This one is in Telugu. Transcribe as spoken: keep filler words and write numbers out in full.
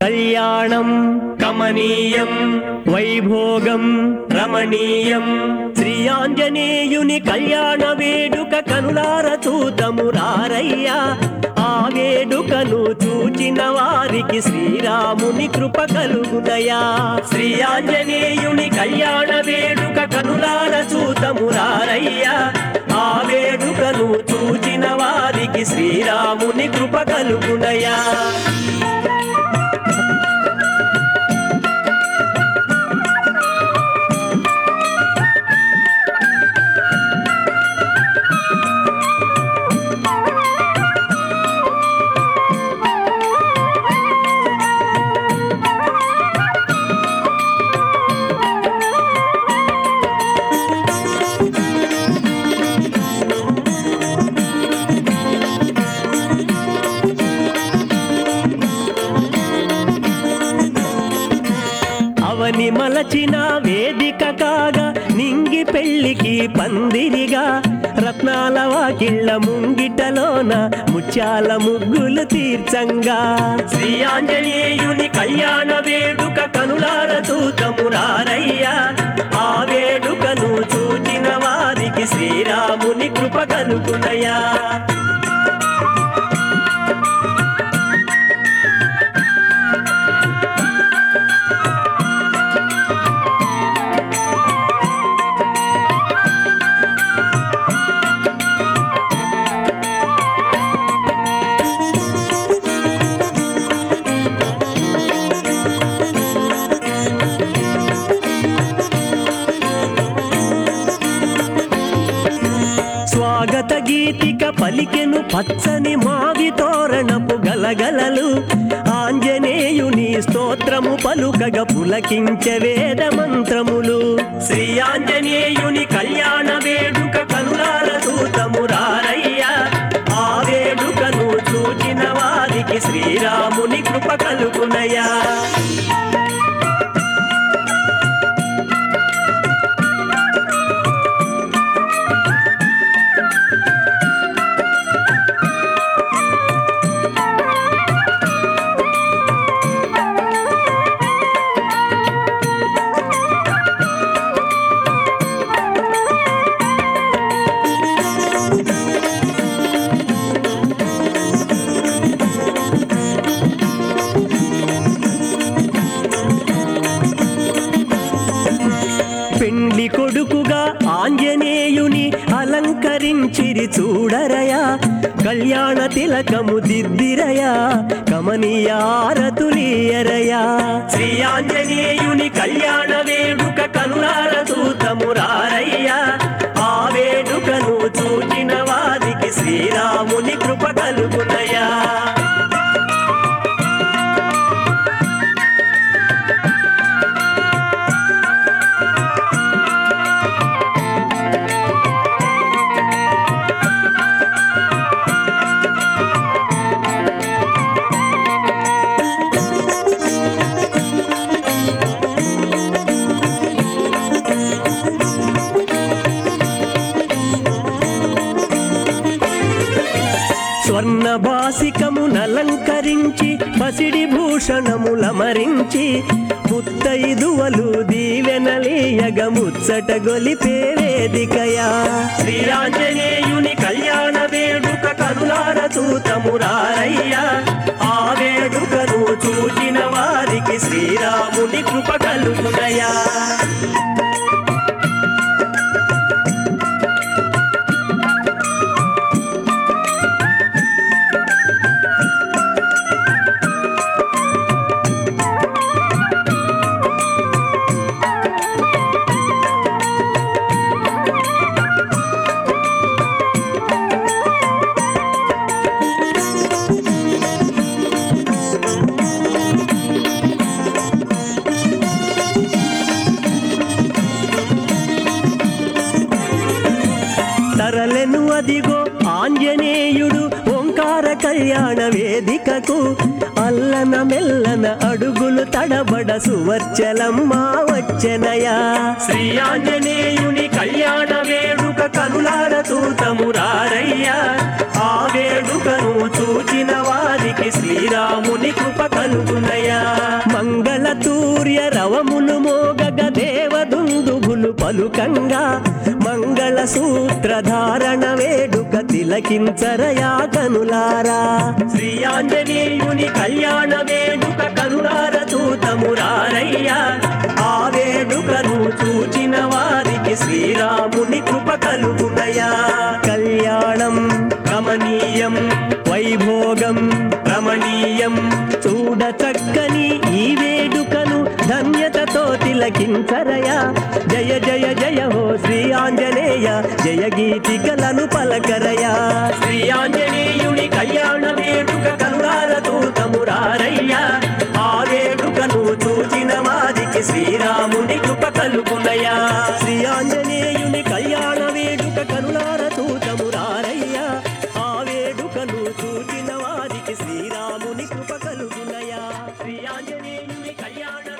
కళ్యాణం కమనీయం వైభోగం రమణీయం శ్రీ ఆంజనేయుని కళ్యాణ వేడుక కనులార చూతము రారయ్యా. ఆ వేడుకను చూచిన వారికి శ్రీరాముని కృప కలుగునయా. శ్రీ ఆంజనేయుని కళ్యాణ వేడుక కనులార చూతము రారయ్యా. ఆ వేడుకను చూచిన వారికి శ్రీరాముని కృప కలుగునయా. అవని మలచిన వేదిక కాగా నింగి పెళ్లికి పందిరిగా రత్నాల వాకిళ్ళ ముంగిటలోన ముత్యాల ముగ్గులు తీర్చంగా. శ్రీ ఆంజనేయుని కళ్యాణ వేడుక కనులార చూతము రారయ్యా. ఆ వేడుకను చూచిన వారికి శ్రీరాముని కృప కలుగునయా. స్వాగత గీతిక పలికెను పచ్చని మావి తోరణపు గలగలలు. ఆంజనేయుని స్తోత్రము పలుకగ పులకించే వేద మంత్రములు. శ్రీ ఆంజనేయుని కళ్యాణ వేడుక కనులార చూతము రారయ్యా. ఆ వేడుకను చూచిన వారికి శ్రీరాముని కృప కలుగునయా. పెండ్లి కొడుకుగా ఆంజనేయుని అలంకరించిరి చూడరయా. కళ్యాణ తిలకము దిద్దిరయా. కమనీయారతులీయరయా. శ్రీ ఆంజనేయుని కళ్యాణ వేడుక కనులార చూతము రారయ్యా. ఆ వేడుకను చూచిన వారికి శ్రీరాముని కృప కలుగునయా. స్వర్ణ బాసికమునలంకరించి పసిడి భూషణములమరించి ముత్తైదువలు దీవెనలీయగ ముచ్చట గొలిపే వేదికయా. శ్రీ ఆంజనేయుని కళ్యాణ వేడుక కనులార చూతము రారయ్యా. ఆ వేడుకను చూచిన వారికి శ్రీరాముని కృప కలుగునయా. తరలెను అదిగో ఆంజనేయుడు ఓంకార కళ్యాణ వేదికకు. అల్లన మెల్లన అడుగులు తడబడ సువర్చలమ్మా వచ్చెనయా. శ్రీ ఆంజనేయుని కళ్యాణ వేడు వేడుక కనులార చూతము రారయ్యా. ఆ వేడుకను చూచిన వారికి శ్రీరాముని కృప కలుగునయ్యా. మంగళ తూర్య రవములు మోగగ దేవదుందుభులు పలుకంగా మంగళ సూత్రధారణ వేడుక తిలకించరయా కనులారా. శ్రీ ఆంజనేయుని కళ్యాణ వేడుక కనులార చూతము రారయ్యా. ఆ వేడుకను చూచిన వారికి శ్రీరాముని కృప కలుగునయా. కళ్యాణం రమణీయం వైభోగం రమణీయం చూడ చక్కని ఈ వేడుకను ధన్యతతో తిలకించరయా. జయ జయ జయ హో శ్రీ ఆంజనేయ జయ గీతికలను పలకరయా. శ్రీ ఆంజనేయుని కళ్యాణ వేడుక కనులార చూతము రారయ్యా. ఆ వేడుకను చూచిన వారికి శ్రీరాముని కృప కలుగునయా. శ్రీ ఆంజనేయుని కళ్యాణ వేడుక కనులార చూతము రారయ్యా. ఆ వేడుకను చూచిన వారికి శ్రీరాముని కృప కలుగునయా. శ్రీ ఆంజనేయుని కళ్యాణ